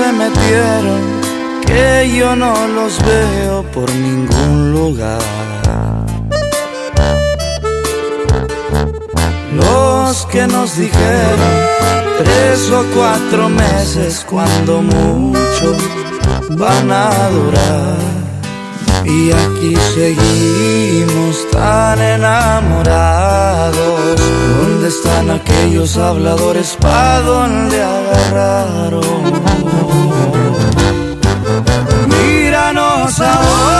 se metieron, que yo no los veo por ningún lugar. Los que nos dijeron 3 o 4 meses, cuando mucho van a durar. Y aquí seguimos tan enamorados. ¿Dónde están aquellos habladores? ¿Pa' dónde agarraron? Míranos ahora.